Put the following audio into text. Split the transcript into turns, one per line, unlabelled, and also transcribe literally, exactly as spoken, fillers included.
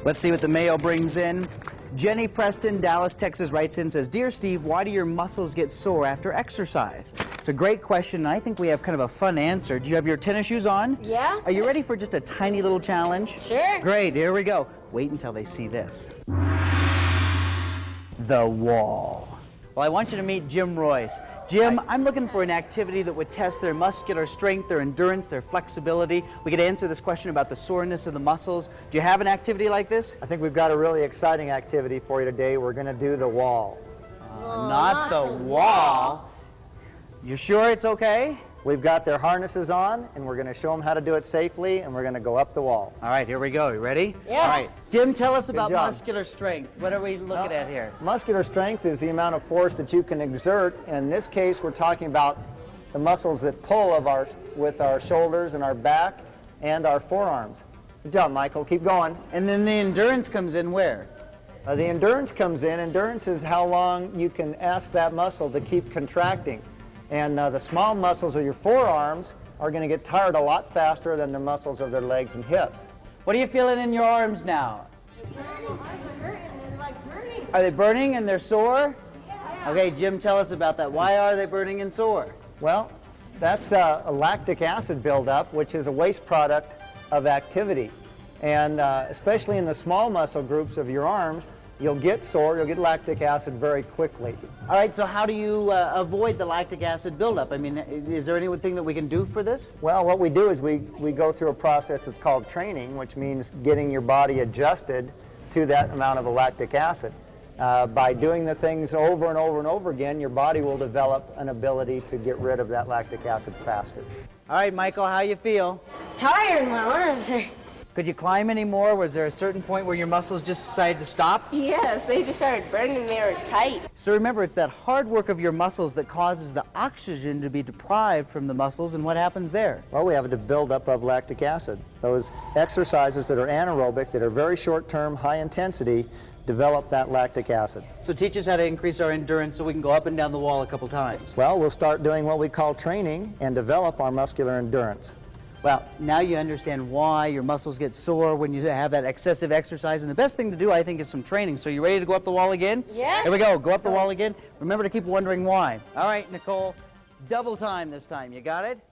Let's see what the mail brings in. Jenny Preston, Dallas, Texas, writes in, says, Dear Steve, why do your muscles get sore after exercise? It's a great question, and I think we have kind of a fun answer. Do you have your tennis shoes on?
Yeah.
Are you ready for just a tiny little challenge?
Sure.
Great, here we go. Wait until they see this. The wall. Well, I want you to meet Jim Royce. Jim, I'm looking for an activity that would test their muscular strength, their endurance, their flexibility. We could answer this question about the soreness of the muscles. Do you have an activity like this?
I think we've got a really exciting activity for you today. We're going to do the wall.
Uh, not the wall. You sure it's okay?
We've got their harnesses on, and we're going to show them how to do it safely, and we're going to go up the wall.
All right, here we go. You ready?
Yeah.
All right. Jim, tell us
Good
about
job.
muscular strength. What are we looking
Now,
at here?
Muscular strength is the amount of force that you can exert. In this case, we're talking about the muscles that pull of our, with our shoulders and our back and our forearms. Good job, Michael. Keep going.
And then the endurance comes in where?
Uh, the endurance comes in. Endurance is how long you can ask that muscle to keep contracting. And uh, the small muscles of your forearms are going to get tired a lot faster than the muscles of their legs and hips.
What are you feeling in your arms now?
burning.
Are they burning and they're sore? Yeah. Okay, Jim, tell us about that. Why are they burning and sore?
Well, that's uh, a lactic acid buildup, which is a waste product of activity. And uh, especially in the small muscle groups of your arms, you'll get sore, you'll get lactic acid very quickly.
All right, so how do you uh, avoid the lactic acid buildup? I mean, is there anything that we can do for this?
Well, what we do is we, we go through a process that's called training, which means getting your body adjusted to that amount of lactic acid. Uh, by doing the things over and over and over again, your body will develop an ability to get rid of that lactic acid faster.
All right, Michael, how you feel?
Tired, my arms are.
Could you climb anymore? Was there a certain point where your muscles just decided to stop?
Yes, they just started burning. They were tight.
So remember, it's that hard work of your muscles that causes the oxygen to be deprived from the muscles, and what happens there?
Well, we have the buildup of lactic acid. Those exercises that are anaerobic, that are very short-term, high intensity, develop that lactic acid.
So teach us how to increase our endurance so we can go up and down the wall a couple times.
Well, we'll start doing what we call training and develop our muscular endurance.
Well, now you understand why your muscles get sore when you have that excessive exercise. And the best thing to do, I think, is some training. So you ready to go up the wall again?
Yeah.
Here we go. Go up the wall again. Remember to keep wondering why. All right, Nicole, double time this time. You got it?